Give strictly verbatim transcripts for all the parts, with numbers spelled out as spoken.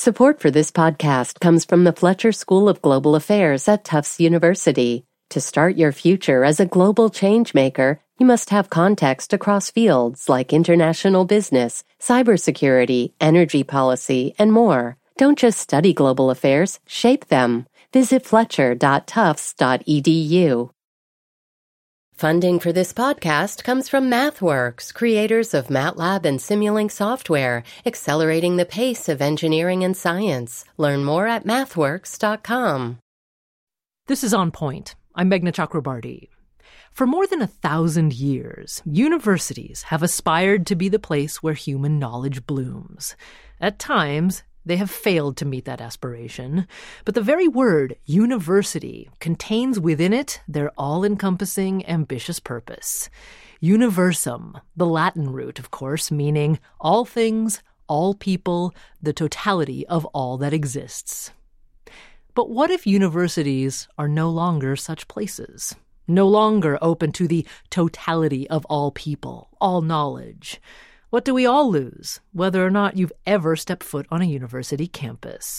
Support for this podcast comes from the Fletcher School of Global Affairs at Tufts University. To start your future as a global changemaker, you must have context across fields like international business, cybersecurity, energy policy, and more. Don't just study global affairs, shape them. Visit fletcher dot tufts dot e d u. Funding for this podcast comes from MathWorks, creators of MATLAB and Simulink software, accelerating the pace of engineering and science. Learn more at mathworks dot com. This is On Point. I'm Meghna Chakrabarty. For more than a thousand years, universities have aspired to be the place where human knowledge blooms. At times, they have failed to meet that aspiration, but the very word university contains within it their all-encompassing, ambitious purpose. Universum, the Latin root, of course, meaning all things, all people, the totality of all that exists. But what if universities are no longer such places? No longer open to the totality of all people, all knowledge? What do we all lose, whether or not you've ever stepped foot on a university campus?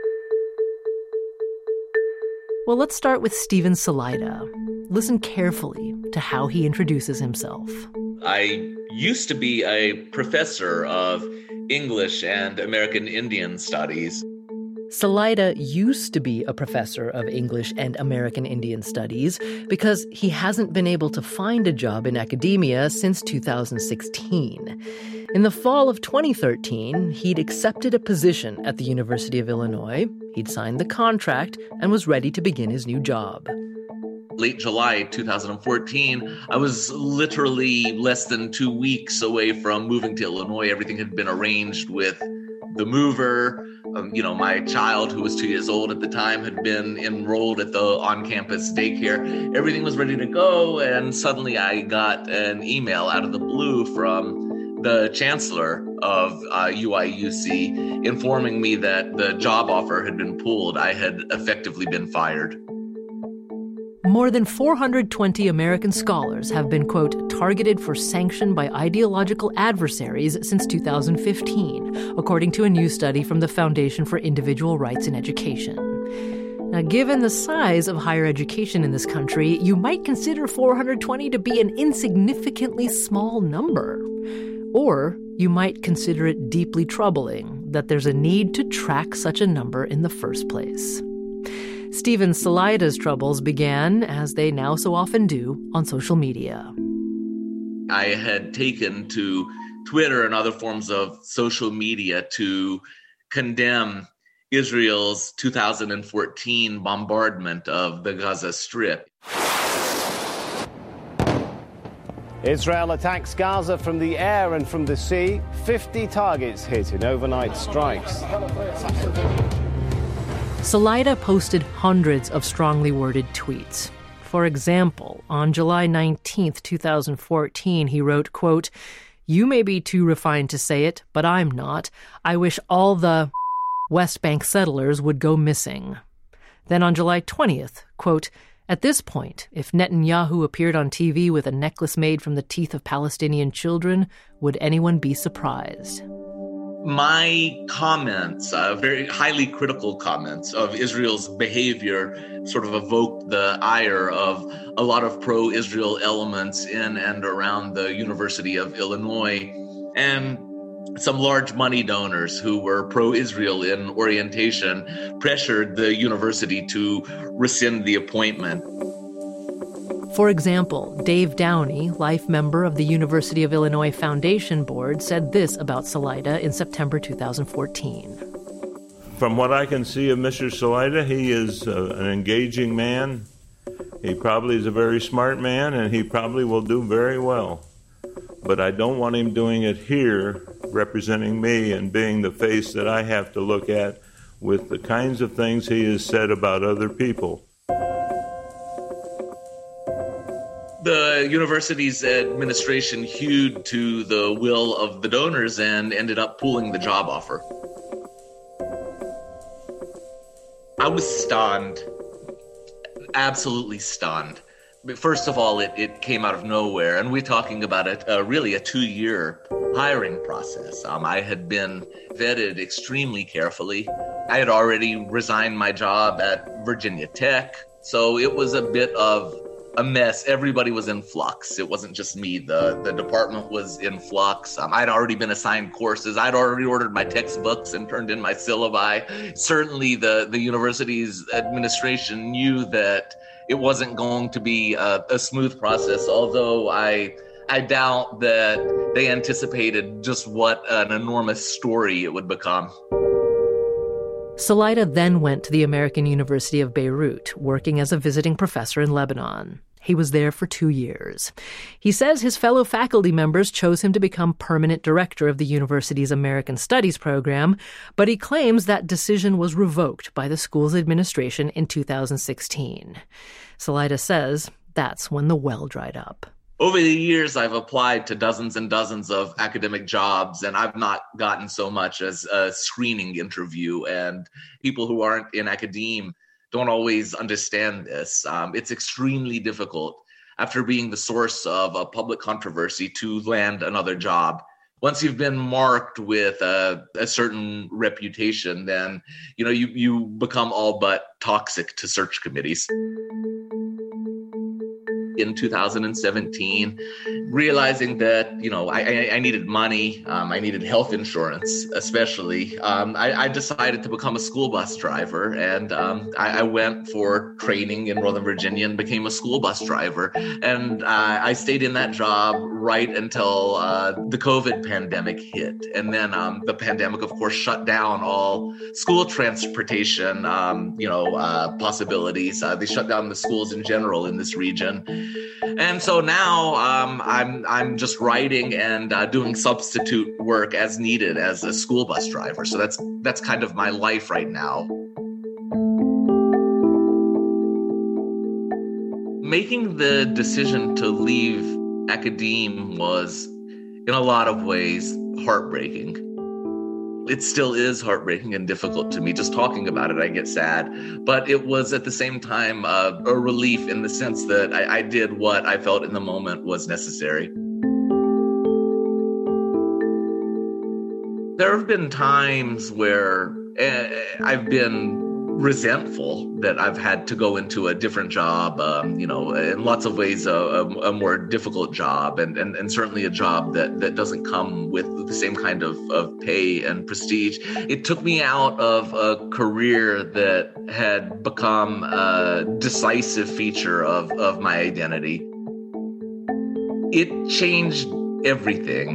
Well, let's start with Stephen Salaita. Listen carefully to how he introduces himself. I used to be a professor of English and American Indian Studies. Salaita used to be a professor of English and American Indian Studies because he hasn't been able to find a job in academia since two thousand sixteen. In the fall of twenty thirteen, he'd accepted a position at the University of Illinois. He'd signed the contract and was ready to begin his new job. Late July two thousand fourteen, I was literally less than two weeks away from moving to Illinois. Everything had been arranged with the mover. Um, you know, my child, who was two years old at the time, had been enrolled at the on-campus daycare. Everything was ready to go, and suddenly I got an email out of the blue from the chancellor of uh, U I U C informing me that the job offer had been pulled. I had effectively been fired. More than four hundred twenty American scholars have been, quote, targeted for sanction by ideological adversaries since two thousand fifteen, according to a new study from the Foundation for Individual Rights in Education. Now, given the size of higher education in this country, you might consider four hundred twenty to be an insignificantly small number. Or you might consider it deeply troubling that there's a need to track such a number in the first place. Stephen Salaita's troubles began, as they now so often do, on social media. I had taken to Twitter and other forms of social media to condemn Israel's two thousand fourteen bombardment of the Gaza Strip. Israel attacks Gaza from the air and from the sea. fifty targets hit in overnight strikes. Salaita posted hundreds of strongly worded tweets. For example, on July nineteenth, twenty fourteen, he wrote, quote, "You may be too refined to say it, but I'm not. I wish all the West Bank settlers would go missing." Then on July twentieth, quote, "At this point, if Netanyahu appeared on T V with a necklace made from the teeth of Palestinian children, would anyone be surprised?" My comments, uh, very highly critical comments of Israel's behavior, sort of evoked the ire of a lot of pro-Israel elements in and around the University of Illinois, and some large money donors who were pro-Israel in orientation pressured the university to rescind the appointment. For example, Dave Downey, life member of the University of Illinois Foundation Board, said this about Salaita in September two thousand fourteen. From what I can see of Mister Salaita, he is uh, an engaging man. He probably is a very smart man, and he probably will do very well. But I don't want him doing it here, representing me and being the face that I have to look at with the kinds of things he has said about other people. The university's administration hewed to the will of the donors and ended up pulling the job offer. I was stunned, absolutely stunned. But first of all, it, it came out of nowhere, and we're talking about it, uh, really a two-year hiring process. Um, I had been vetted extremely carefully. I had already resigned my job at Virginia Tech, so it was a bit of a mess. Everybody was in flux. It wasn't just me. The the department was in flux. Um, I'd already been assigned courses. I'd already ordered my textbooks and turned in my syllabi. Certainly the, the university's administration knew that it wasn't going to be a, a smooth process, although I I doubt that they anticipated just what an enormous story it would become. Salaida then went to the American University of Beirut, working as a visiting professor in Lebanon. He was there for two years. He says his fellow faculty members chose him to become permanent director of the university's American Studies program, but he claims that decision was revoked by the school's administration in two thousand sixteen. Salaida says that's when the well dried up. Over the years, I've applied to dozens and dozens of academic jobs, and I've not gotten so much as a screening interview. And people who aren't in academe don't always understand this. Um, it's extremely difficult after being the source of a public controversy to land another job. Once you've been marked with a, a certain reputation, then you know you, you become all but toxic to search committees. In two thousand seventeen, realizing that, you know, I, I needed money, um, I needed health insurance, especially, um, I, I decided to become a school bus driver. And um, I, I went for training in Northern Virginia and became a school bus driver. And uh, I stayed in that job right until uh, the COVID pandemic hit. And then um, the pandemic, of course, shut down all school transportation, um, you know, uh, possibilities. Uh, they shut down the schools in general in this region. And so now um, I'm I'm just writing and uh, doing substitute work as needed as a school bus driver. So that's that's kind of my life right now. Making the decision to leave academe was, in a lot of ways, heartbreaking. It still is heartbreaking and difficult to me. Just talking about it, I get sad. But it was at the same time uh, a relief in the sense that I, I did what I felt in the moment was necessary. There have been times where uh, I've been resentful that I've had to go into a different job, um, you know, in lots of ways a, a, a more difficult job and, and, and certainly a job that, that doesn't come with the same kind of, of pay and prestige. It took me out of a career that had become a decisive feature of, of my identity. It changed everything.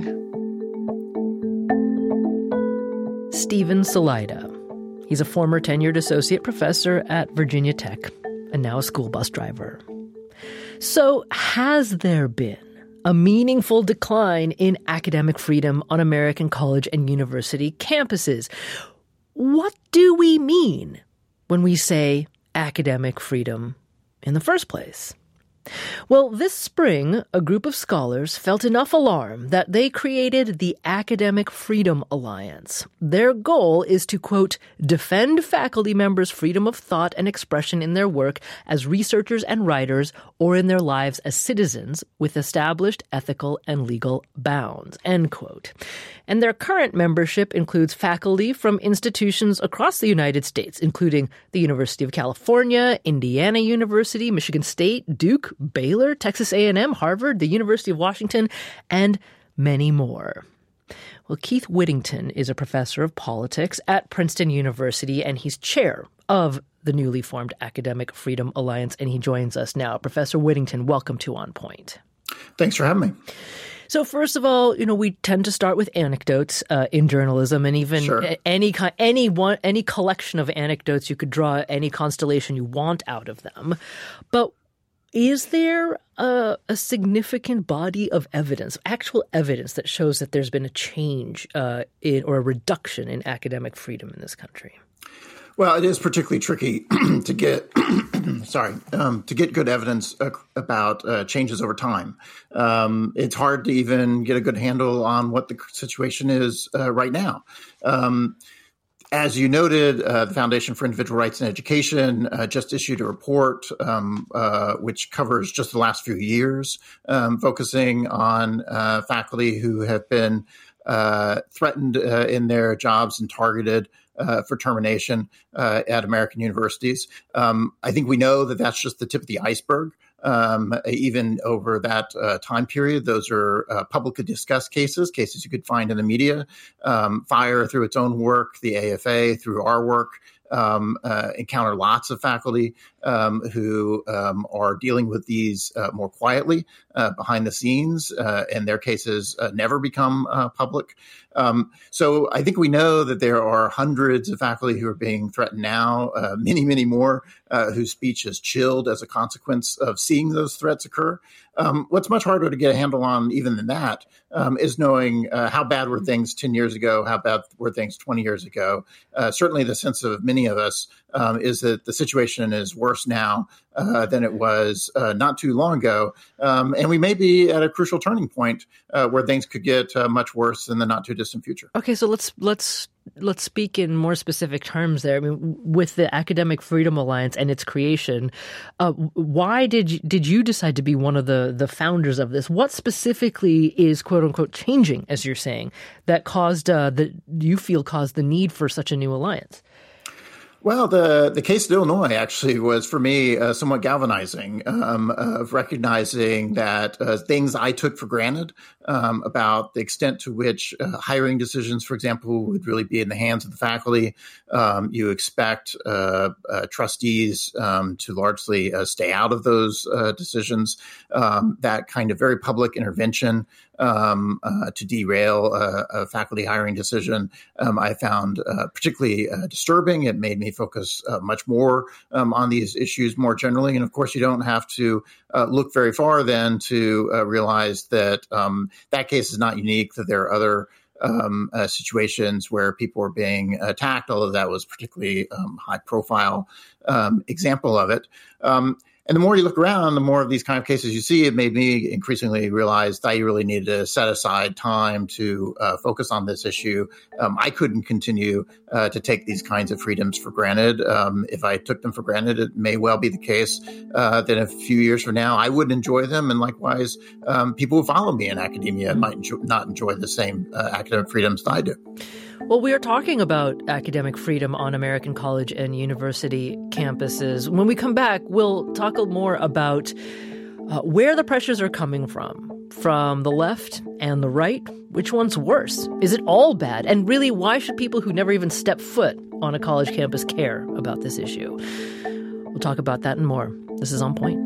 Stephen Salaida. He's a former tenured associate professor at Virginia Tech and now a school bus driver. So has there been a meaningful decline in academic freedom on American college and university campuses? What do we mean when we say academic freedom in the first place? Well, this spring, a group of scholars felt enough alarm that they created the Academic Freedom Alliance. Their goal is to, quote, defend faculty members' freedom of thought and expression in their work as researchers and writers or in their lives as citizens with established ethical and legal bounds, end quote. And their current membership includes faculty from institutions across the United States, including the University of California, Indiana University, Michigan State, Duke, Baylor, Texas A and M, Harvard, the University of Washington, and many more. Well, Keith Whittington is a professor of politics at Princeton University, and he's chair of the newly formed Academic Freedom Alliance, and he joins us now. Professor Whittington, welcome to On Point. Thanks for having me. So first of all, you know, we tend to start with anecdotes uh, in journalism, and even sure. any any one any collection of anecdotes, you could draw any constellation you want out of them. But is there a, a significant body of evidence, actual evidence that shows that there's been a change uh, in or a reduction in academic freedom in this country? Well, it is particularly tricky to get, sorry, um, to get good evidence uh, about uh, changes over time. Um, it's hard to even get a good handle on what the situation is uh, right now. Um, as you noted, uh, the Foundation for Individual Rights in Education uh, just issued a report um, uh, which covers just the last few years, um, focusing on uh, faculty who have been uh, threatened uh, in their jobs and targeted uh, for termination uh, at American universities. Um, I think we know that that's just the tip of the iceberg. Um, even over that uh, time period, those are uh, publicly discussed cases, cases you could find in the media. Um, FIRE, through its own work, the A F A, through our work, um, uh, encounter lots of faculty um, who um, are dealing with these uh, more quietly uh, behind the scenes, uh, and their cases uh, never become uh, public. Um, so I think we know that there are hundreds of faculty who are being threatened now, uh, many, many more uh, whose speech is chilled as a consequence of seeing those threats occur. Um, what's much harder to get a handle on even than that um, is knowing uh, how bad were things ten years ago, how bad were things twenty years ago. Uh, certainly the sense of many of us um, is that the situation is worse now uh, than it was uh, not too long ago. Um, and we may be at a crucial turning point uh, where things could get uh, much worse in the not too distant future. Okay, so let's let's let's speak in more specific terms there. I mean, with the Academic Freedom Alliance and its creation, uh, why did you, did you decide to be one of the, the founders of this? What specifically is, quote unquote, changing, as you're saying, that caused uh, that you feel caused the need for such a new alliance? Well, the, the case of Illinois actually was, for me, uh, somewhat galvanizing, um, of recognizing that uh, things I took for granted um, about the extent to which uh, hiring decisions, for example, would really be in the hands of the faculty. Um, you expect uh, uh, trustees um, to largely uh, stay out of those uh, decisions. Um, that kind of very public intervention Um, uh, to derail uh, a faculty hiring decision, um, I found uh, particularly uh, disturbing. It made me focus uh, much more um, on these issues more generally. And of course, you don't have to uh, look very far then to uh, realize that um, that case is not unique, that there are other um, uh, situations where people are being attacked, although that was particularly um, high profile um, example of it. Um, And the more you look around, the more of these kind of cases you see. It made me increasingly realize that I really needed to set aside time to uh, focus on this issue. Um, I couldn't continue uh, to take these kinds of freedoms for granted. Um, if I took them for granted, it may well be the case uh, that a few years from now, I wouldn't enjoy them. And likewise, um, people who follow me in academia might enjoy, not enjoy the same uh, academic freedoms that I do. Well, we are talking about academic freedom on American college and university campuses. When we come back, we'll talk more about uh, where the pressures are coming from, from the left and the right. Which one's worse? Is it all bad? And really, why should people who never even step foot on a college campus care about this issue? We'll talk about that and more. This is On Point.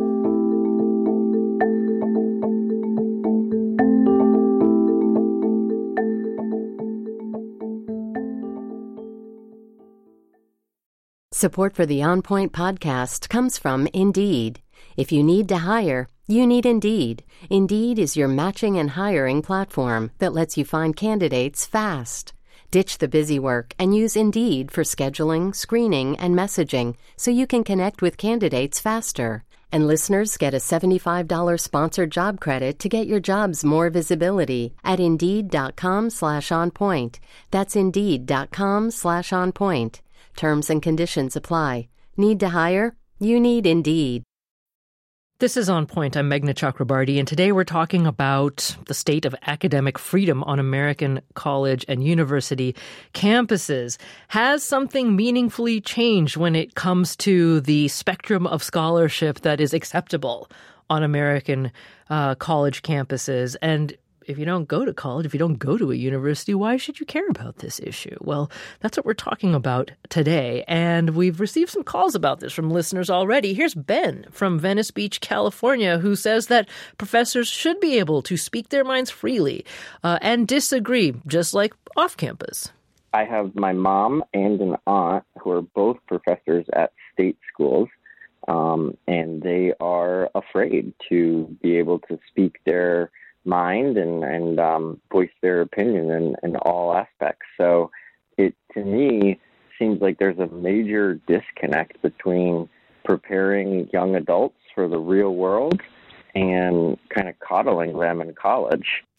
Support for the On Point podcast comes from Indeed. If you need to hire, you need Indeed. Indeed is your matching and hiring platform that lets you find candidates fast. Ditch the busy work and use Indeed for scheduling, screening, and messaging so you can connect with candidates faster. And listeners get a seventy-five dollars sponsored job credit to get your jobs more visibility at Indeed.com slash on point. That's Indeed.com slash on point. Terms and conditions apply. Need to hire? You need Indeed. This is On Point. I'm Meghna Chakrabarty, and today we're talking about the state of academic freedom on American college and university campuses. Has something meaningfully changed when it comes to the spectrum of scholarship that is acceptable on American uh, college campuses? And if you don't go to college, if you don't go to a university, why should you care about this issue? Well, that's what we're talking about today. And we've received some calls about this from listeners already. Here's Ben from Venice Beach, California, who says that professors should be able to speak their minds freely uh, and disagree, just like off campus. I have my mom and an aunt who are both professors at state schools, um, and they are afraid to be able to speak their mind and, and um, voice their opinion in, in all aspects. So it, to me, seems like there's a major disconnect between preparing young adults for the real world and kind of coddling them in college.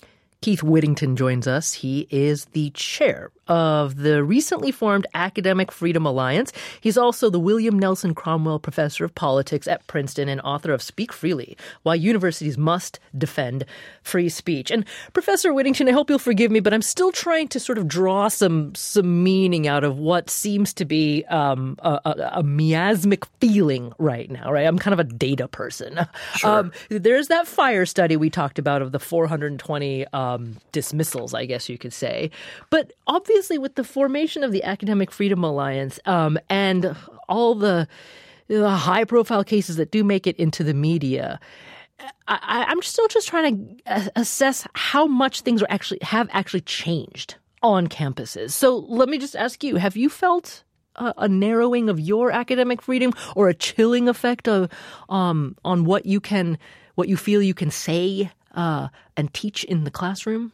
Keith Whittington joins us. He is the chair of the recently formed Academic Freedom Alliance. He's also the William Nelson Cromwell Professor of Politics at Princeton and author of Speak Freely, Why Universities Must Defend Free Speech. And Professor Whittington, I hope you'll forgive me, but I'm still trying to sort of draw some some meaning out of what seems to be um, a, a, a miasmic feeling right now, right? I'm kind of a data person. Sure. Um, there's that fire study we talked about of the four hundred twenty um, dismissals, I guess you could say. But obviously, Obviously, with the formation of the Academic Freedom Alliance um, and all the, the high-profile cases that do make it into the media, I, I'm still just trying to assess how much things are actually have actually changed on campuses. So let me just ask you: have you felt a, a narrowing of your academic freedom, or a chilling effect of um, on what you can, what you feel you can say uh, and teach in the classroom?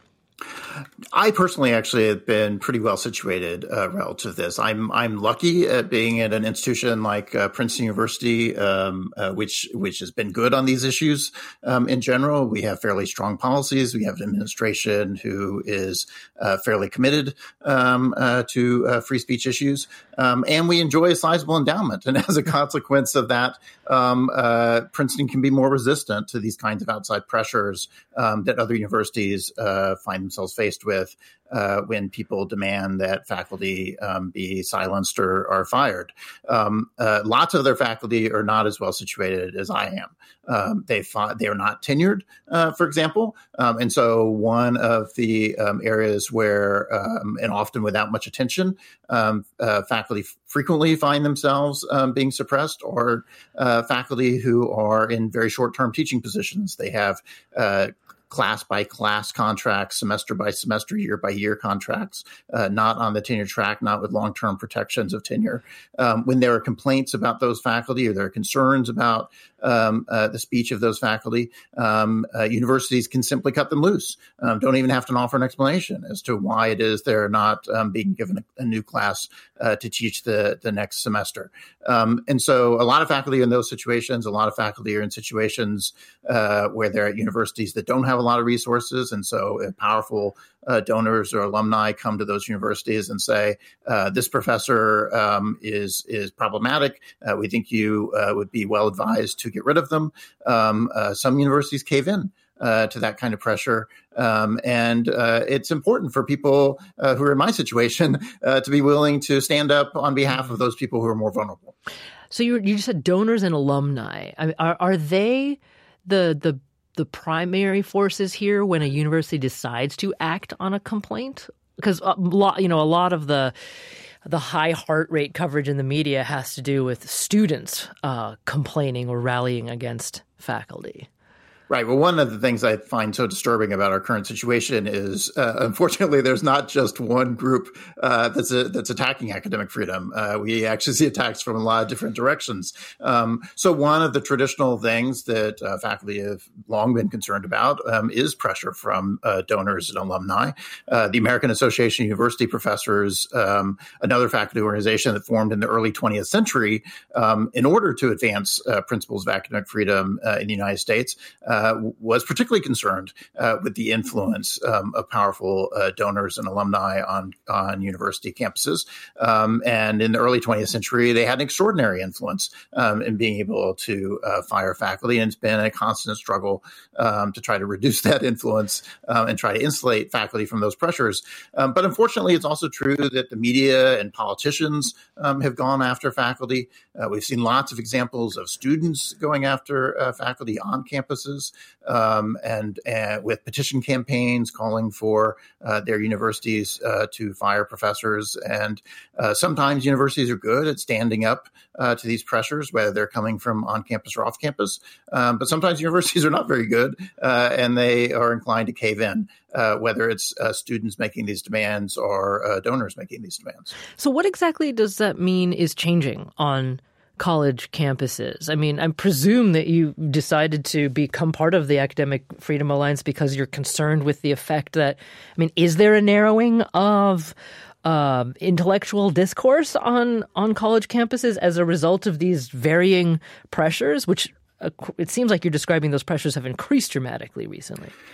I personally actually have been pretty well situated uh, relative to this. I'm I'm lucky at being at an institution like uh, Princeton University, um, uh, which which has been good on these issues um, in general. We have fairly strong policies. We have an administration who is uh, fairly committed um, uh, to uh, free speech issues, um, and we enjoy a sizable endowment. And as a consequence of that, um, uh, Princeton can be more resistant to these kinds of outside pressures um, that other universities uh, find themselves faced with uh, when people demand that faculty um, be silenced or, or fired. Um, uh, lots of their faculty are not as well situated as I am. Um, they fought, they are not tenured, uh, for example. Um, and so one of the um, areas where, um, and often without much attention, um, uh, faculty frequently find themselves um, being suppressed, or uh, faculty who are in very short-term teaching positions. They have uh, class by class contracts, semester by semester, year by year contracts, uh, not on the tenure track, not with long-term protections of tenure. Um, when there are complaints about those faculty, or there are concerns about um, uh, the speech of those faculty, um, uh, universities can simply cut them loose. Um, don't even have to offer an explanation as to why it is they're not um, being given a, a new class uh, to teach the, the next semester. Um, and so a lot of faculty are in those situations. A lot of faculty are in situations uh, where they're at universities that don't have a lot of resources. And so if powerful uh, donors or alumni come to those universities and say, uh, this professor um, is is problematic, uh, we think you uh, would be well advised to get rid of them. Um, uh, some universities cave in uh, to that kind of pressure. Um, and uh, it's important for people uh, who are in my situation uh, to be willing to stand up on behalf of those people who are more vulnerable. So you you just said donors and alumni. I mean, are are they the the the primary forces here when a university decides to act on a complaint? Because a lot, you know, a lot of the the high heart rate coverage in the media has to do with students uh, complaining or rallying against faculty. Right. Well, one of the things I find so disturbing about our current situation is, uh, unfortunately, there's not just one group uh, that's a, that's attacking academic freedom. Uh, we actually see attacks from a lot of different directions. Um, so one of the traditional things that uh, faculty have long been concerned about um, is pressure from uh, donors and alumni. Uh, the American Association of University Professors, um, another faculty organization that formed in the early twentieth century um, in order to advance uh, principles of academic freedom uh, in the United States, uh, Uh, was particularly concerned uh, with the influence um, of powerful uh, donors and alumni on, on university campuses. Um, and in the early twentieth century, they had an extraordinary influence um, in being able to uh, fire faculty. And it's been a constant struggle um, to try to reduce that influence um, and try to insulate faculty from those pressures. Um, but unfortunately, it's also true that the media and politicians um, have gone after faculty. Uh, we've seen lots of examples of students going after uh, faculty on campuses. Um, and, and with petition campaigns calling for uh, their universities uh, to fire professors. And uh, sometimes universities are good at standing up uh, to these pressures, whether they're coming from on campus or off campus. Um, but sometimes universities are not very good, uh, and they are inclined to cave in, uh, whether it's uh, students making these demands or uh, donors making these demands. So what exactly does that mean is changing on college campuses? I mean, I presume that you decided to become part of the Academic Freedom Alliance because you're concerned with the effect that, I mean, is there a narrowing of uh, intellectual discourse on, on college campuses as a result of these varying pressures, which uh, it seems like you're describing those pressures have increased dramatically recently?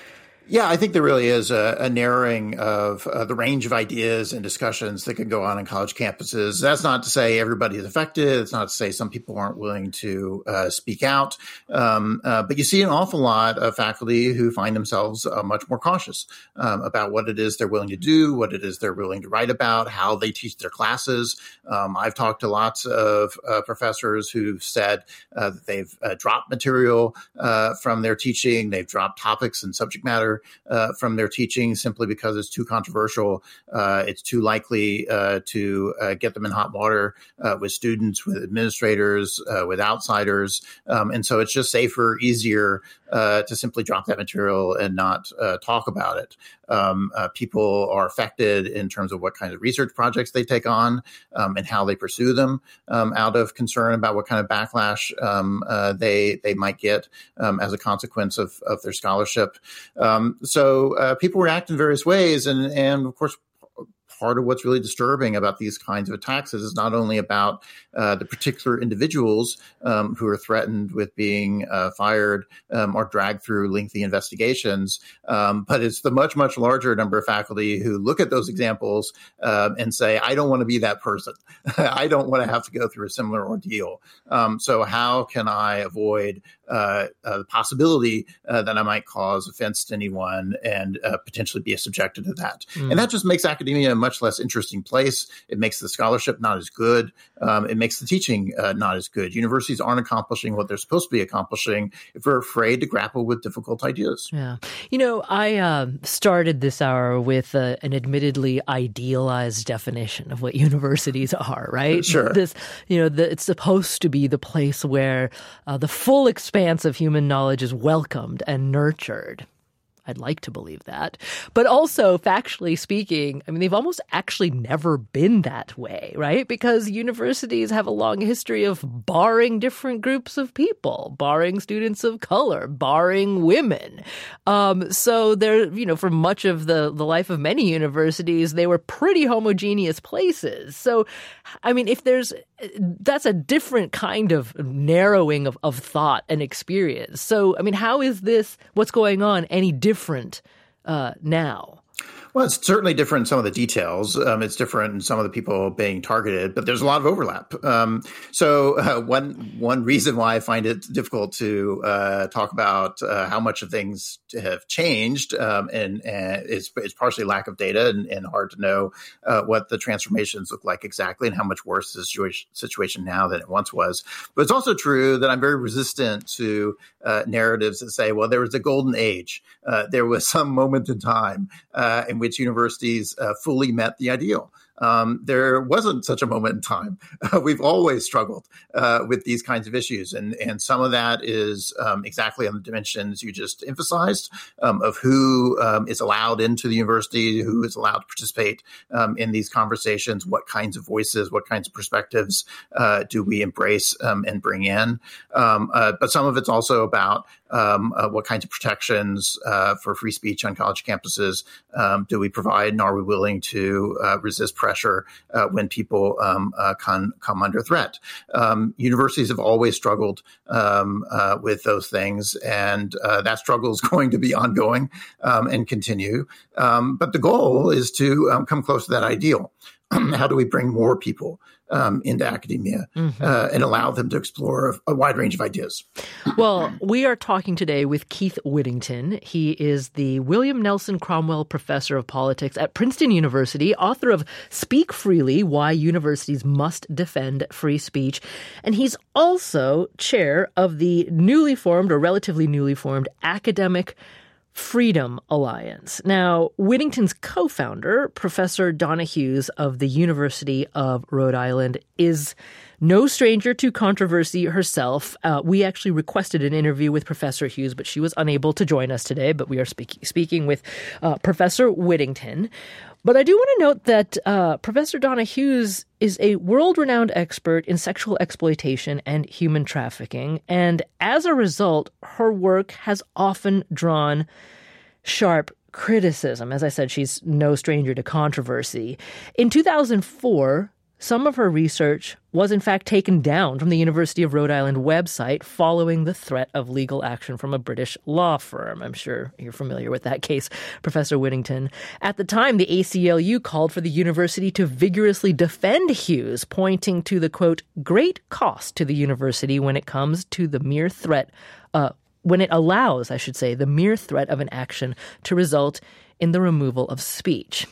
Yeah, I think there really is a, a narrowing of uh, the range of ideas and discussions that can go on in college campuses. That's not to say everybody is affected. It's not to say some people aren't willing to uh, speak out. Um, uh, but you see an awful lot of faculty who find themselves uh, much more cautious um, about what it is they're willing to do, what it is they're willing to write about, how they teach their classes. Um, I've talked to lots of uh, professors who've said uh, that they've uh, dropped material uh, from their teaching. They've dropped topics and subject matter Uh, from their teaching simply because it's too controversial. Uh, it's too likely uh, to uh, get them in hot water uh, with students, with administrators, uh, with outsiders. Um, and so it's just safer, easier uh, to simply drop that material and not uh, talk about it. Um, uh, people are affected in terms of what kinds of research projects they take on um, and how they pursue them um, out of concern about what kind of backlash um, uh, they they might get um, as a consequence of, of their scholarship. Um, so uh, people react in various ways. And, and of course, part of what's really disturbing about these kinds of attacks is it's not only about uh, the particular individuals um, who are threatened with being uh, fired um, or dragged through lengthy investigations, um, but it's the much, much larger number of faculty who look at those examples uh, and say, I don't want to be that person. I don't want to have to go through a similar ordeal. Um, so how can I avoid uh, uh, the possibility uh, that I might cause offense to anyone and uh, potentially be subjected to that? Mm. And that just makes academia a much less interesting place. It makes the scholarship not as good. Um, it makes the teaching uh, not as good. Universities aren't accomplishing what they're supposed to be accomplishing if we're afraid to grapple with difficult ideas. Yeah. You know, I uh, started this hour with uh, an admittedly idealized definition of what universities are, right? Sure. This, you know, the, it's supposed to be the place where uh, the full expanse of human knowledge is welcomed and nurtured. I'd like to believe that. But also, factually speaking, I mean, they've almost actually never been that way, right? Because universities have a long history of barring different groups of people, barring students of color, barring women. Um, so they're, you know, for much of the, the life of many universities, they were pretty homogeneous places. So, I mean, if there's, that's a different kind of narrowing of, of thought and experience. So, I mean, how is this, what's going on, any different different uh, now? Well, it's certainly different in some of the details. Um, it's different in some of the people being targeted, but there's a lot of overlap. Um, so uh, one one reason why I find it difficult to uh, talk about uh, how much of things have changed um, and, and is, is partially lack of data and, and hard to know uh, what the transformations look like exactly and how much worse the situation, situation now than it once was. But it's also true that I'm very resistant to uh, narratives that say, well, there was a golden age. Uh, there was some moment in time uh, in which universities uh, fully met the ideal. Um, there wasn't such a moment in time. Uh, we've always struggled uh, with these kinds of issues. And, and some of that is um, exactly on the dimensions you just emphasized um, of who um, is allowed into the university, who is allowed to participate um, in these conversations, what kinds of voices, what kinds of perspectives uh, do we embrace um, and bring in. Um, uh, but some of it's also about um, uh, what kinds of protections uh, for free speech on college campuses um, do we provide, and are we willing to uh, resist pressure uh, when people um, uh, can come under threat. Um, universities have always struggled um, uh, with those things, and uh, that struggle is going to be ongoing um, and continue. Um, but the goal is to um, come close to that ideal. How do we bring more people um, into academia mm-hmm. uh, and allow them to explore a, a wide range of ideas? Well, we are talking today with Keith Whittington. He is the William Nelson Cromwell Professor of Politics at Princeton University, author of Speak Freely, Why Universities Must Defend Free Speech. And he's also chair of the newly formed, or relatively newly formed, Academic Freedom Alliance. Now, Whittington's co-founder, Professor Donna Hughes of the University of Rhode Island, is no stranger to controversy herself. Uh, we actually requested an interview with Professor Hughes, but she was unable to join us today. But we are speak- speaking with uh, Professor Whittington. But I do want to note that uh, Professor Donna Hughes is a world-renowned expert in sexual exploitation and human trafficking. And as a result, her work has often drawn sharp criticism. As I said, she's no stranger to controversy. In two thousand four, Some of her research was in fact taken down from the University of Rhode Island website following the threat of legal action from a British law firm. I'm sure you're familiar with that case, Professor Whittington. At the time, the A C L U called for the university to vigorously defend Hughes, pointing to the, quote, great cost to the university when it comes to the mere threat, uh, when it allows, I should say, the mere threat of an action to result in the removal of speech.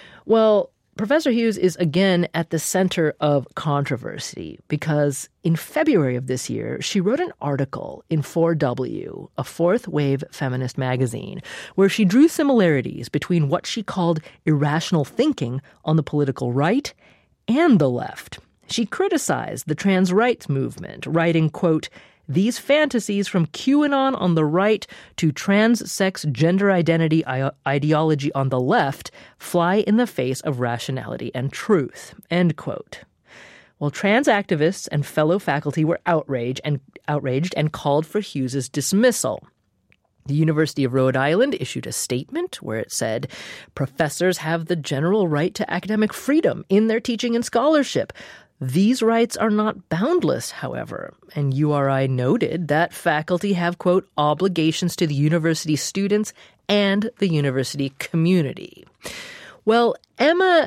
Well, Professor Hughes is again at the center of controversy because in February of this year, she wrote an article in four W, a fourth wave feminist magazine, where she drew similarities between what she called irrational thinking on the political right and the left. She criticized the trans rights movement, writing, quote, these fantasies from QAnon on the right to trans-sex gender identity I- ideology on the left fly in the face of rationality and truth, end quote. Well, trans activists and fellow faculty were outraged and outraged and called for Hughes's dismissal. The University of Rhode Island issued a statement where it said, professors have the general right to academic freedom in their teaching and scholarship. These rights are not boundless, however, and U R I noted that faculty have, quote, obligations to the university students and the university community. Well, Emma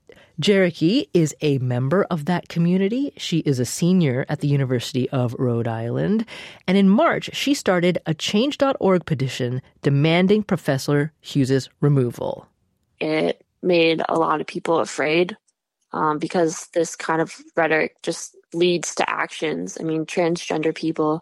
Jarecki is a member of that community. She is a senior at the University of Rhode Island, and in March, she started a change dot org petition demanding Professor Hughes's removal. It made a lot of people afraid. Um, because this kind of rhetoric just leads to actions. I mean, transgender people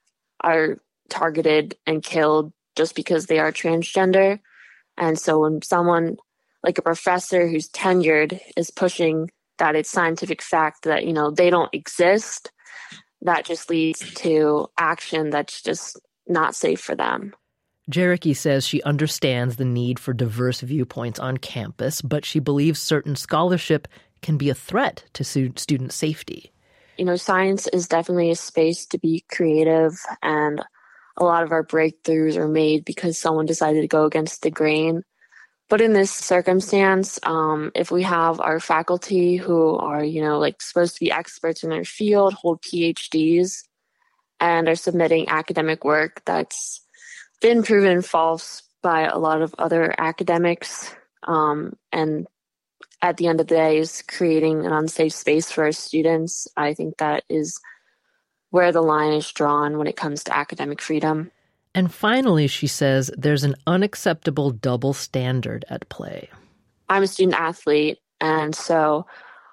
are targeted and killed just because they are transgender. And so when someone like a professor who's tenured is pushing that it's scientific fact that, you know, they don't exist, that just leads to action that's just not safe for them. Jarecki says she understands the need for diverse viewpoints on campus, but she believes certain scholarship can be a threat to student safety. You know, science is definitely a space to be creative, and a lot of our breakthroughs are made because someone decided to go against the grain. But in this circumstance, um, if we have our faculty who are, you know, like supposed to be experts in their field, hold P H Ds, and are submitting academic work that's been proven false by a lot of other academics, um, and at the end of the day is creating an unsafe space for our students, I think that is where the line is drawn when it comes to academic freedom. And finally, she says there's an unacceptable double standard at play. I'm a student athlete, and so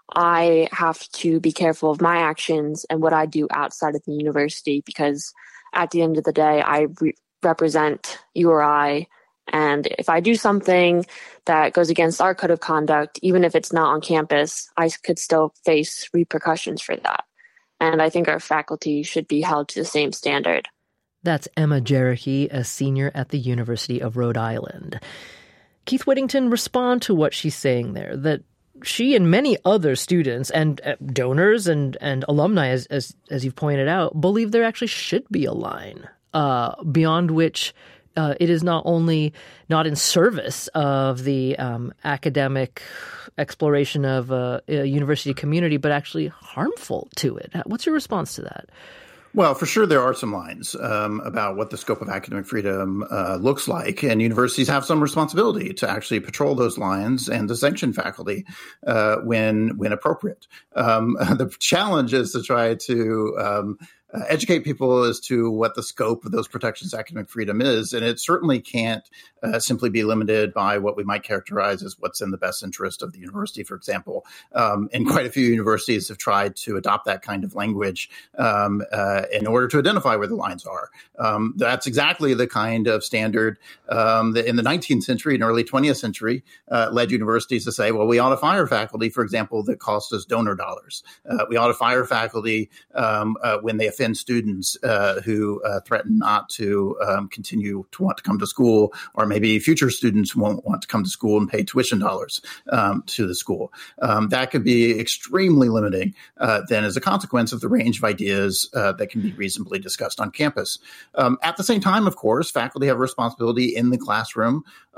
I have to be careful of my actions and what I do outside of the university, because at the end of the day, I re- represent U R I. And if I do something that goes against our code of conduct, even if it's not on campus, I could still face repercussions for that. And I think our faculty should be held to the same standard. That's Emma Jarecki, a senior at the University of Rhode Island. Keith Whittington, respond to what she's saying there, that she and many other students and uh, donors and, and alumni, as, as as you've pointed out, believe there actually should be a line uh, beyond which Uh, it is not only not in service of the um, academic exploration of uh, a university community, but actually harmful to it. What's your response to that? Well, for sure, there are some lines um, about what the scope of academic freedom uh, looks like, and universities have some responsibility to actually patrol those lines and to sanction faculty uh, when when appropriate. Um, the challenge is to try to um, Uh, educate people as to what the scope of those protections of academic freedom is. And it certainly can't uh, simply be limited by what we might characterize as what's in the best interest of the university, for example. Um, and quite a few universities have tried to adopt that kind of language um, uh, in order to identify where the lines are. Um, that's exactly the kind of standard um, that in the nineteenth century and early twentieth century uh, led universities to say, well, we ought to fire faculty, for example, that cost us donor dollars. Uh, we ought to fire faculty um, uh, when they offend students uh, who uh, threaten not to um, continue to want to come to school, or maybe future students won't want to come to school and pay tuition dollars um, to the school. Um, that could be extremely limiting uh, then as a consequence of the range of ideas uh, that can be reasonably discussed on campus. Um, at the same time, of course, faculty have a responsibility in the classroom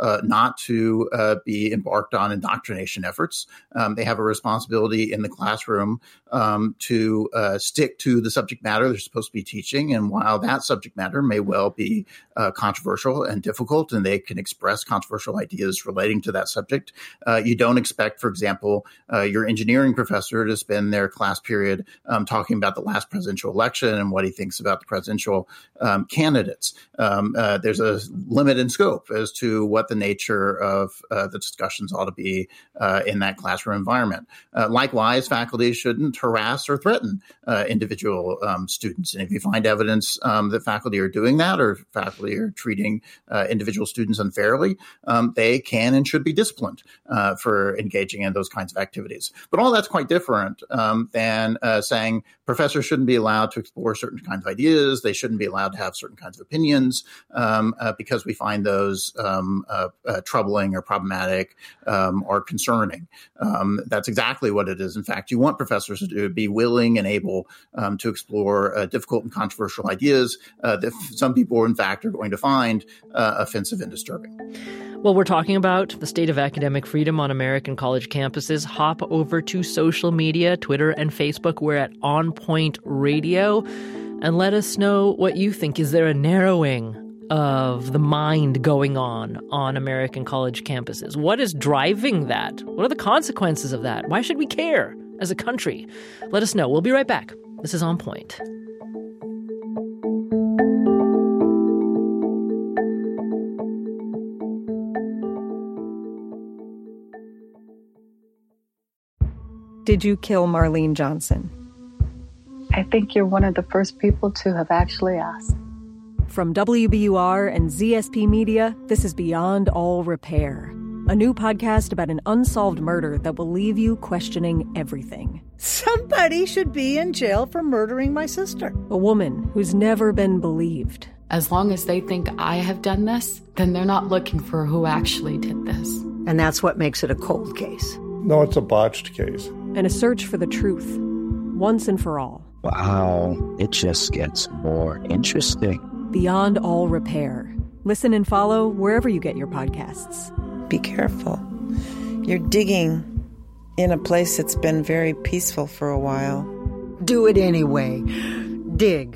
uh, not to uh, be embarked on indoctrination efforts. Um, they have a responsibility in the classroom um, to uh, stick to the subject matter they're supposed to be teaching. And while that subject matter may well be uh, controversial and difficult, and they can express controversial ideas relating to that subject, uh, you don't expect, for example, uh, your engineering professor to spend their class period um, talking about the last presidential election and what he thinks about the presidential um, candidates. Um, uh, there's a limit in scope as to what the nature of uh, the discussions ought to be uh, in that classroom environment. Uh, likewise, faculty shouldn't harass or threaten uh, individual um, students. And if you find evidence um, that faculty are doing that, or faculty are treating uh, individual students unfairly, um, they can and should be disciplined uh, for engaging in those kinds of activities. But all that's quite different um, than uh, saying professors shouldn't be allowed to explore certain kinds of ideas. They shouldn't be allowed to have certain kinds of opinions um, uh, because we find those um, uh, uh, troubling or problematic um, or concerning. Um, that's exactly what it is. In fact, you want professors to be willing and able um, to explore uh, difficult and controversial ideas uh, that some people, in fact, are going to find uh, offensive and disturbing. Well, we're talking about the state of academic freedom on American college campuses. Hop over to social media, Twitter and Facebook. We're at On Point Radio. And let us know what you think. Is there a narrowing of the mind going on on American college campuses? What is driving that? What are the consequences of that? Why should we care as a country? Let us know. We'll be right back. This is On Point. Did you kill Marlene Johnson? I think you're one of the first people to have actually asked. From W B U R and Z S P Media, this is Beyond All Repair, a new podcast about an unsolved murder that will leave you questioning everything. Somebody should be in jail for murdering my sister. A woman who's never been believed. As long as they think I have done this, then they're not looking for who actually did this. And that's what makes it a cold case. No, it's a botched case. And a search for the truth, once and for all. Wow, it just gets more interesting. Beyond All Repair. Listen and follow wherever you get your podcasts. Be careful. You're digging in a place that's been very peaceful for a while. Do it anyway. Dig.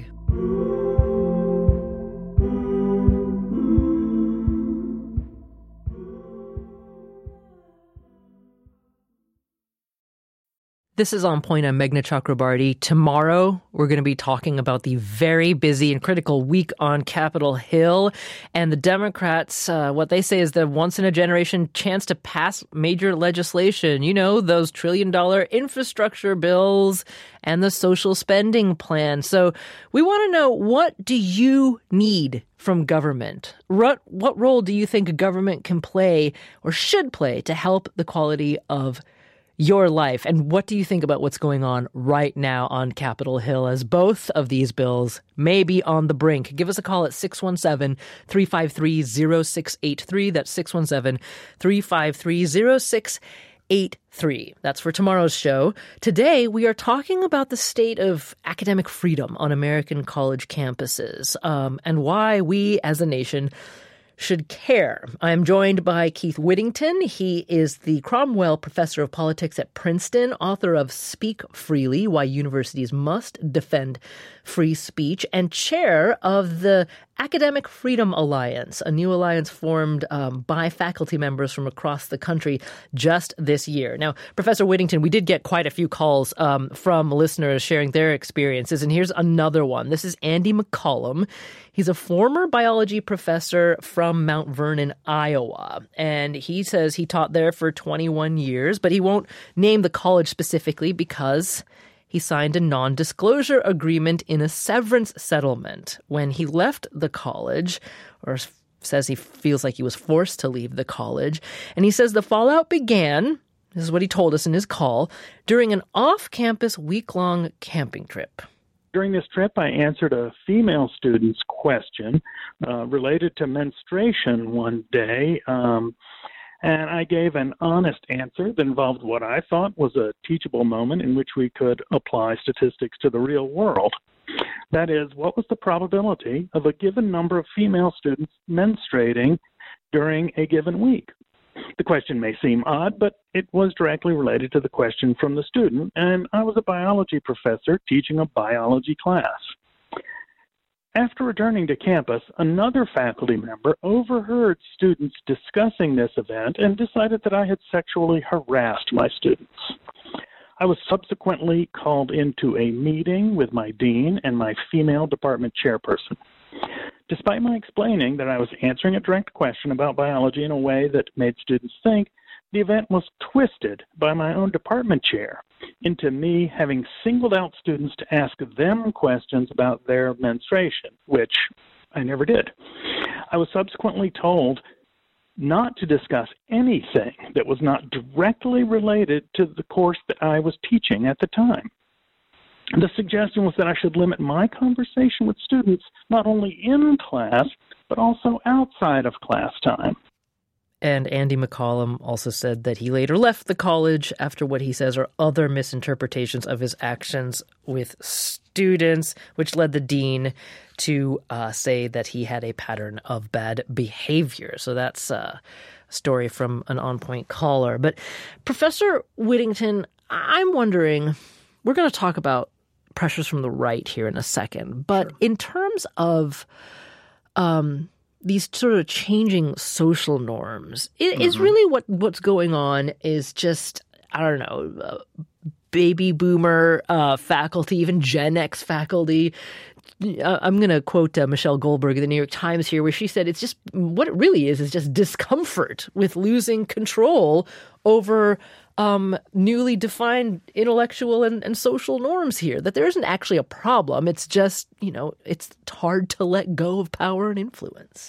This is On Point. I'm Meghna Chakrabarty. Tomorrow, we're going to be talking about the very busy and critical week on Capitol Hill. And the Democrats, uh, what they say is the once-in-a-generation chance to pass major legislation. You know, those trillion-dollar infrastructure bills and the social spending plan. So we want to know, what do you need from government? What, what role do you think a government can play or should play to help the quality of your life? And what do you think about what's going on right now on Capitol Hill, as both of these bills may be on the brink? Give us a call at six one seven, three five three, zero six eight three. That's six one seven, three five three, zero six eight three. That's for tomorrow's show. Today, we are talking about the state of academic freedom on American college campuses, um, and why we as a nation should care. I'm joined by Keith Whittington. He is the Cromwell Professor of Politics at Princeton, author of Speak Freely, Why Universities Must Defend Free Speech, and chair of the Academic Freedom Alliance, a new alliance formed um, by faculty members from across the country just this year. Now, Professor Whittington, we did get quite a few calls um, from listeners sharing their experiences, and here's another one. This is Andy McCollum. He's a former biology professor from Mount Vernon, Iowa, and he says he taught there for twenty-one years, but he won't name the college specifically because he signed a non-disclosure agreement in a severance settlement when he left the college, or says he feels like he was forced to leave the college. And he says the fallout began, this is what he told us in his call, during an off-campus week-long camping trip. During this trip, I answered a female student's question uh, related to menstruation one day, um, and I gave an honest answer that involved what I thought was a teachable moment in which we could apply statistics to the real world. That is, what was the probability of a given number of female students menstruating during a given week. The question may seem odd, but it was directly related to the question from the student, and I was a biology professor teaching a biology class. After returning to campus, another faculty member overheard students discussing this event and decided that I had sexually harassed my students. I was subsequently called into a meeting with my dean and my female department chairperson. Despite my explaining that I was answering a direct question about biology in a way that made students think, the event was twisted by my own department chair into me having singled out students to ask them questions about their menstruation, which I never did. I was subsequently told not to discuss anything that was not directly related to the course that I was teaching at the time. The suggestion was that I should limit my conversation with students not only in class, but also outside of class time. And Andy McCollum also said that he later left the college after what he says are other misinterpretations of his actions with students, which led the dean to uh, say that he had a pattern of bad behavior. So that's a story from an On Point caller. But Professor Whittington, I'm wondering, we're going to talk about pressures from the right here in a second, but sure. In terms of um, these sort of changing social norms, it mm-hmm. is really what what's going on is just, I don't know, uh, baby boomer uh, faculty, even Gen X faculty. Uh, I'm going to quote uh, Michelle Goldberg of the New York Times here, where she said it's just what it really is is just discomfort with losing control over um, newly defined intellectual and, and social norms here, that there isn't actually a problem. It's just, you know, it's hard to let go of power and influence.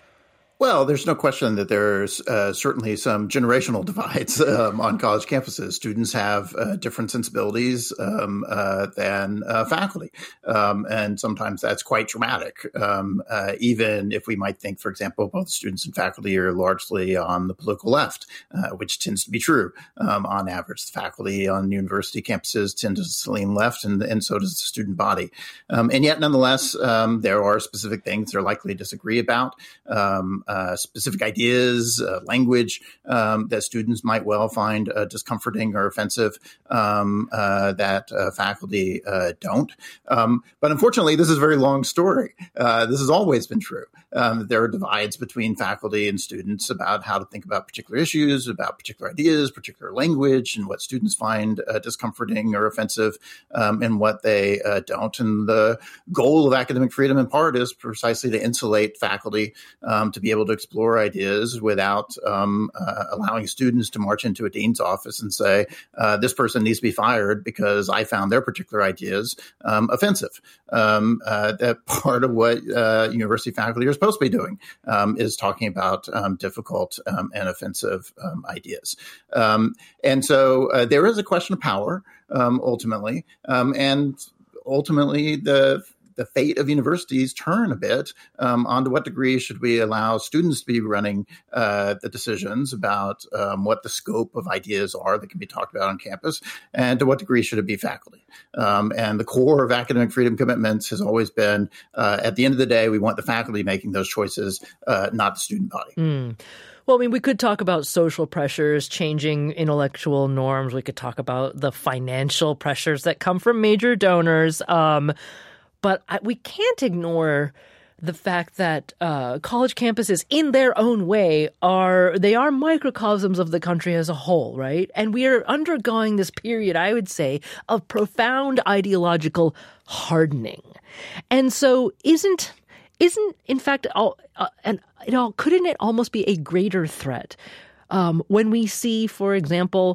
Well, there's no question that there's uh, certainly some generational divides um, on college campuses. Students have uh, different sensibilities um, uh, than uh, faculty, um, and sometimes that's quite dramatic. Um, uh, even if we might think, for example, both students and faculty are largely on the political left, uh, which tends to be true um, on average. The faculty on university campuses tend to lean left, and, and so does the student body. Um, and yet, nonetheless, um, there are specific things they're likely to disagree about. Um, Uh, specific ideas, uh, language um, that students might well find uh, discomforting or offensive um, uh, that uh, faculty uh, don't. Um, but unfortunately, this is a very long story. Uh, this has always been true. Um, there are divides between faculty and students about how to think about particular issues, about particular ideas, particular language, and what students find uh, discomforting or offensive um, and what they uh, don't. And the goal of academic freedom in part is precisely to insulate faculty um, to be able to explore ideas without um, uh, allowing students to march into a dean's office and say, uh, this person needs to be fired because I found their particular ideas um, offensive. Um, uh, that part of what uh, university faculty are supposed to be doing um, is talking about um, difficult um, and offensive um, ideas. Um, and so uh, there is a question of power, um, ultimately, um, and ultimately the the fate of universities turn a bit um, on to what degree should we allow students to be running uh, the decisions about um, what the scope of ideas are that can be talked about on campus, and to what degree should it be faculty. Um, and the core of academic freedom commitments has always been, uh, at the end of the day, we want the faculty making those choices, uh, not the student body. Mm. Well, I mean, we could talk about social pressures, changing intellectual norms. We could talk about the financial pressures that come from major donors. Um, But I, we can't ignore the fact that uh, college campuses, in their own way, are they are microcosms of the country as a whole, right? And we are undergoing this period, I would say, of profound ideological hardening. And so, isn't isn't in fact, all, uh, and it all couldn't it almost be a greater threat um, when we see, for example,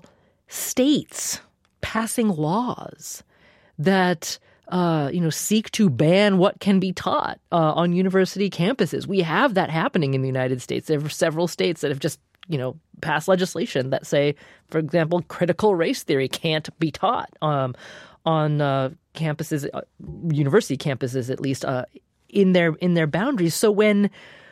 states passing laws that Uh, you know, seek to ban what can be taught uh, on university campuses. We have that happening in the United States. There are several states that have just, you know, passed legislation that say, for example, critical race theory can't be taught um, on uh, campuses, uh, university campuses, at least uh, in their in their boundaries. So when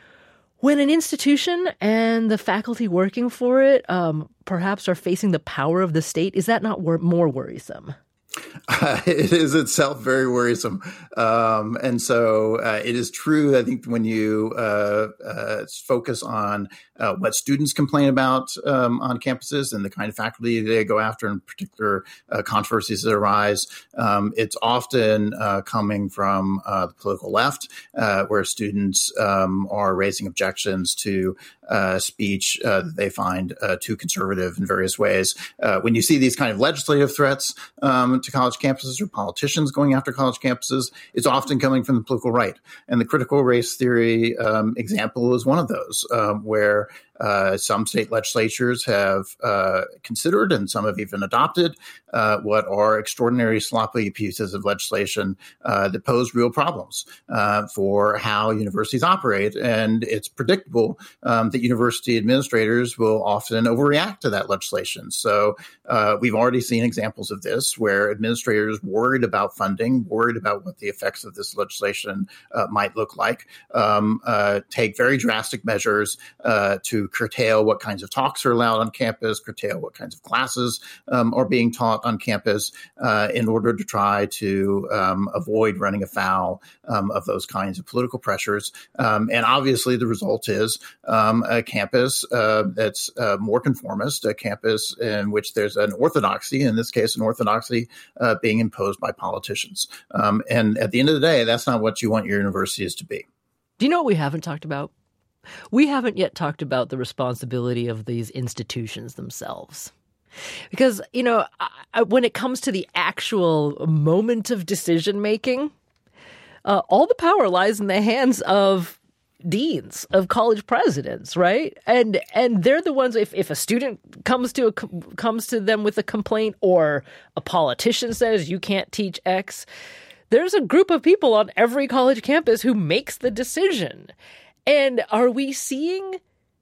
when an institution and the faculty working for it um, perhaps are facing the power of the state, is that not wor- more worrisome? Uh, it is itself very worrisome. Um, and so uh, it is true, I think, when you uh, uh, focus on uh, what students complain about um, on campuses and the kind of faculty they go after, in particular uh, controversies that arise, um, it's often uh, coming from uh, the political left, uh, where students um, are raising objections to uh, speech uh, that they find uh, too conservative in various ways. Uh, when you see these kind of legislative threats um, to college campuses or politicians going after college campuses, it's often coming from the political right. And the critical race theory um, example is one of those, um, where uh, some state legislatures have uh, considered, and some have even adopted, uh, what are extraordinary sloppy pieces of legislation uh, that pose real problems uh, for how universities operate. And it's predictable um, that university administrators will often overreact to that legislation. So uh, we've already seen examples of this where administrators worried about funding, worried about what the effects of this legislation uh, might look like, um, uh, take very drastic measures uh, to curtail what kinds of talks are allowed on campus, curtail what kinds of classes um, are being taught on campus uh, in order to try to um, avoid running afoul um, of those kinds of political pressures. Um, and obviously the result is um, a campus uh, that's uh, more conformist, a campus in which there's an orthodoxy, in this case, an orthodoxy uh, being imposed by politicians. Um, and at the end of the day, that's not what you want your universities to be. Do you know what we haven't talked about? We haven't yet talked about the responsibility of these institutions themselves. Because, you know, I, when it comes to the actual moment of decision making, uh, all the power lies in the hands of deans, of college presidents, right? And and they're the ones, if, if a student comes to a, comes to them with a complaint, or a politician says you can't teach X, there's a group of people on every college campus who makes the decision. And are we seeing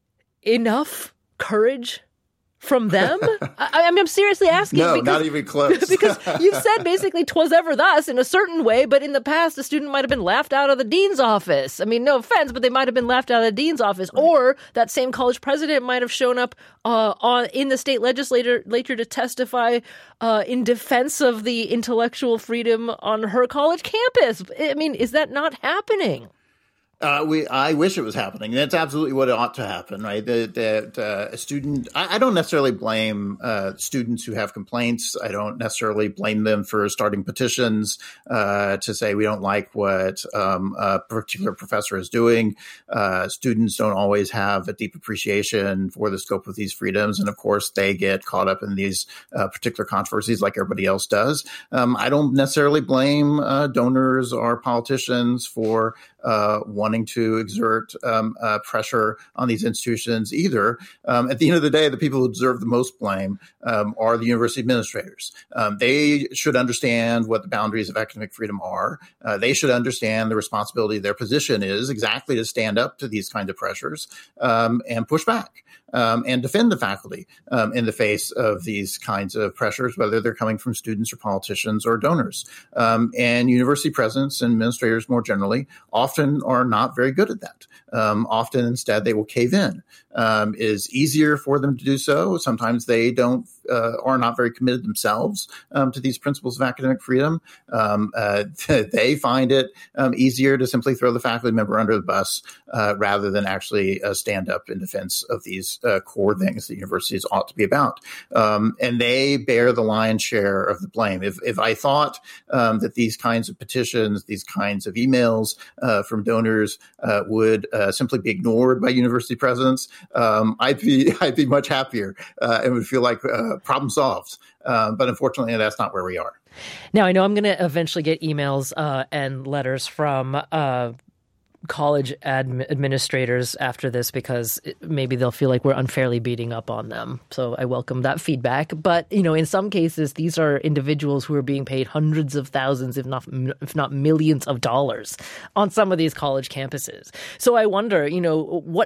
enough courage from them? I, I mean, I'm seriously asking. No, because, not even close. Because you've said basically 'twas ever thus in a certain way, but in the past, a student might have been laughed out of the dean's office. I mean, no offense, but they might have been laughed out of the dean's office. Right. Or that same college president might have shown up uh, on in the state legislature to testify uh, in defense of the intellectual freedom on her college campus. I mean, is that not happening? Uh, we, I wish it was happening. That's absolutely what ought to happen, right? That, that uh, a student, I, I don't necessarily blame uh, students who have complaints. I don't necessarily blame them for starting petitions uh, to say we don't like what um, a particular professor is doing. Uh, students don't always have a deep appreciation for the scope of these freedoms. And of course, they get caught up in these uh, particular controversies like everybody else does. Um, I don't necessarily blame uh, donors or politicians for uh, wanting to exert um, uh, pressure on these institutions either. Um, at the end of the day, the people who deserve the most blame um, are the university administrators. Um, they should understand what the boundaries of academic freedom are. Uh, they should understand the responsibility their position is exactly to stand up to these kinds of pressures um, and push back. Um, and defend the faculty um, in the face of these kinds of pressures, whether they're coming from students or politicians or donors. Um, and university presidents and administrators more generally often are not very good at that. Um, often, instead, they will cave in. Um, it is easier for them to do so. Sometimes they don't uh, are not very committed themselves um, to these principles of academic freedom. Um, uh, they find it um, easier to simply throw the faculty member under the bus uh, rather than actually uh, stand up in defense of these uh, core things that universities ought to be about. Um, and they bear the lion's share of the blame. If, if I thought um, that these kinds of petitions, these kinds of emails uh, from donors uh, would uh, simply be ignored by university presidents, um, I'd be I'd be much happier uh, and would feel like uh, problem solved. Uh, but unfortunately, that's not where we are. Now, I know I'm going to eventually get emails uh, and letters from uh, college ad- administrators after this because it, maybe they'll feel like we're unfairly beating up on them. So I welcome that feedback. But, you know, in some cases, these are individuals who are being paid hundreds of thousands, if not if not millions of dollars on some of these college campuses. So I wonder, you know, what...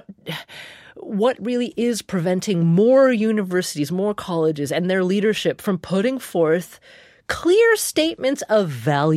what really is preventing more universities, more colleges, and their leadership from putting forth clear statements of value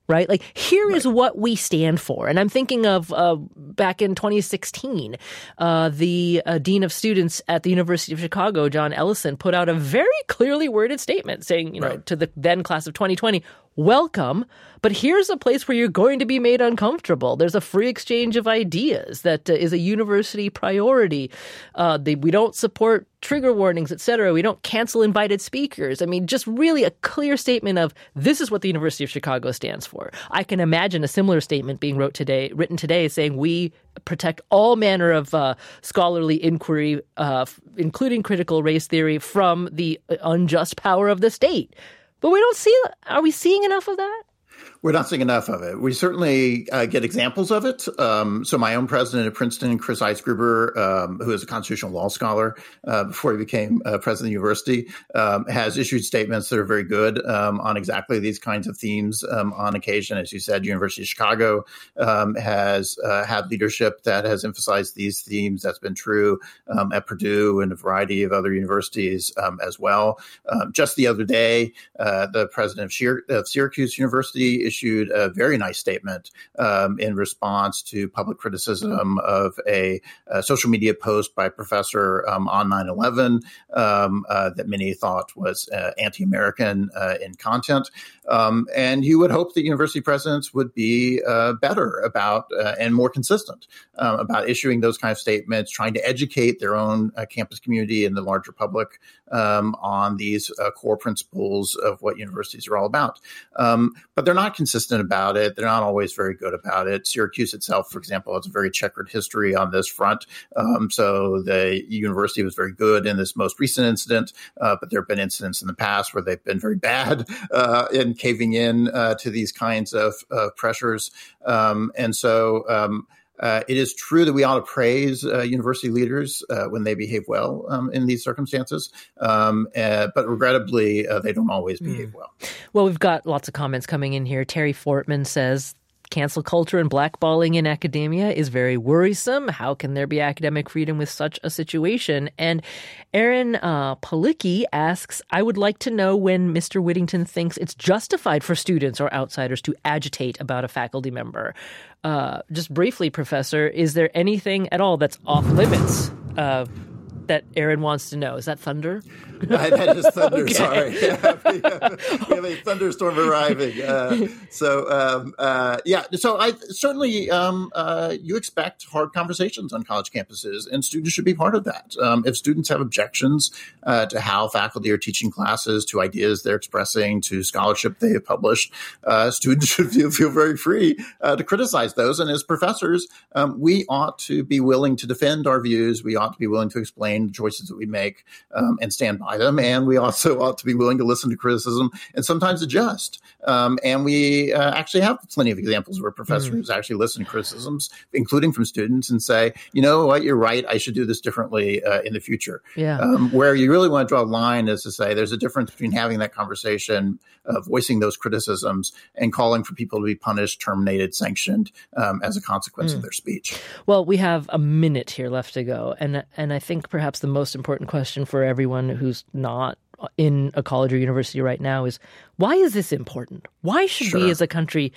right? Like, here right. is what we stand for. And I'm thinking of uh, back in twenty sixteen, uh, the uh, Dean of Students at the University of Chicago, John Ellison, put out a very clearly worded statement saying, you know, right. to the then class of twenty twenty, welcome, but here's a place where you're going to be made uncomfortable. There's a free exchange of ideas that uh, is a university priority. Uh, they, we don't support trigger warnings, et cetera. We don't cancel invited speakers. I mean, just really a clear statement of this is what the University of Chicago stands for. I can imagine a similar statement being wrote today, written today saying we protect all manner of uh, scholarly inquiry, uh, including critical race theory, from the unjust power of the state. But we don't see, are we seeing enough of that? We're not seeing enough of it. We certainly uh, get examples of it. Um, so my own president at Princeton, Chris Eisgruber, um, who is a constitutional law scholar uh, before he became uh, president of the university, um, has issued statements that are very good um, on exactly these kinds of themes um, on occasion. As you said, University of Chicago um, has uh, had leadership that has emphasized these themes. That's been true um, at Purdue and a variety of other universities um, as well. Um, just the other day, uh, the president of, Syr- of Syracuse University issued a very nice statement um, in response to public criticism of a, a social media post by a professor um, on nine eleven um, uh, that many thought was uh, anti-American uh, in content. Um, and you would hope that university presidents would be uh, better about uh, and more consistent um, about issuing those kind of statements, trying to educate their own uh, campus community and the larger public um, on these uh, core principles of what universities are all about. Um, but they're not consistent about it. They're not always very good about it. Syracuse itself, for example, has a very checkered history on this front. Um, so the university was very good in this most recent incident, uh, but there have been incidents in the past where they've been very bad uh, in caving in uh, to these kinds of uh, pressures. Um, and so um, uh, it is true that we ought to praise uh, university leaders uh, when they behave well um, in these circumstances. Um, uh, but regrettably, uh, they don't always behave mm. well. Well, we've got lots of comments coming in here. Terry Fortman says, cancel culture and blackballing in academia is very worrisome. How can there be academic freedom with such a situation? And Aaron uh, Palicki asks, I would like to know when Mister Whittington thinks it's justified for students or outsiders to agitate about a faculty member. Uh, just briefly, Professor, is there anything at all that's off limits uh, that Aaron wants to know? Is that thunder? uh, that is thunder, okay. Sorry. Yeah, we, have, we have a thunderstorm arriving. Uh, so, um, uh, yeah, so I certainly, um, uh, you expect hard conversations on college campuses, and students should be part of that. Um, if students have objections uh, to how faculty are teaching classes, to ideas they're expressing, to scholarship they have published, uh, students should feel, feel very free uh, to criticize those. And as professors, um, we ought to be willing to defend our views. We ought to be willing to explain the choices that we make um, and stand by them. And we also ought to be willing to listen to criticism and sometimes adjust. Um, and we uh, actually have plenty of examples where professors mm. actually listen to criticisms, including from students, and say, you know what, you're right, I should do this differently uh, in the future. Yeah. Um, where you really want to draw a line is to say there's a difference between having that conversation, uh, voicing those criticisms, and calling for people to be punished, terminated, sanctioned um, as a consequence mm. of their speech. Well, we have a minute here left to go. And, and I think perhaps the most important question for everyone who's not in a college or university right now is, why is this important? Why should sure. we as a country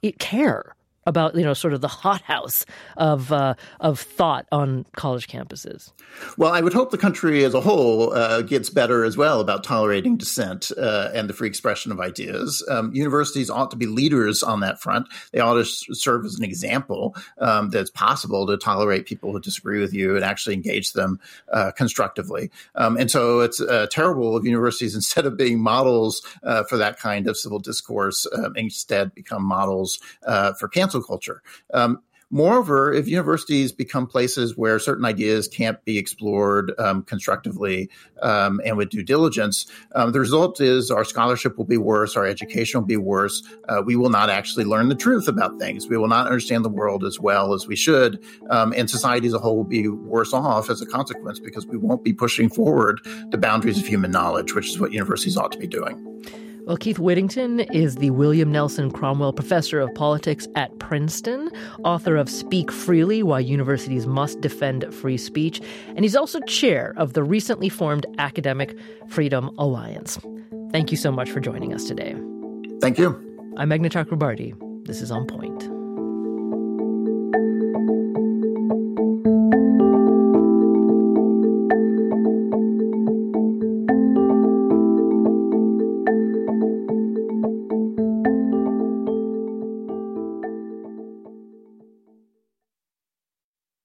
care about, you know, sort of the hothouse of uh, of thought on college campuses? Well, I would hope the country as a whole uh, gets better as well about tolerating dissent uh, and the free expression of ideas. Um, universities ought to be leaders on that front. They ought to serve as an example um, that it's possible to tolerate people who disagree with you and actually engage them uh, constructively. Um, and so it's uh, terrible if universities, instead of being models uh, for that kind of civil discourse, um, instead become models uh, for cancel culture. Um, Moreover, if universities become places where certain ideas can't be explored um, constructively um, and with due diligence, um, the result is our scholarship will be worse, our education will be worse. Uh, we will not actually learn the truth about things. We will not understand the world as well as we should, um, and society as a whole will be worse off as a consequence because we won't be pushing forward the boundaries of human knowledge, which is what universities ought to be doing. Well, Keith Whittington is the William Nelson Cromwell Professor of Politics at Princeton, author of Speak Freely, Why Universities Must Defend Free Speech, and he's also chair of the recently formed Academic Freedom Alliance. Thank you so much for joining us today. Thank you. I'm Meghna Chakrabarty. This is On Point.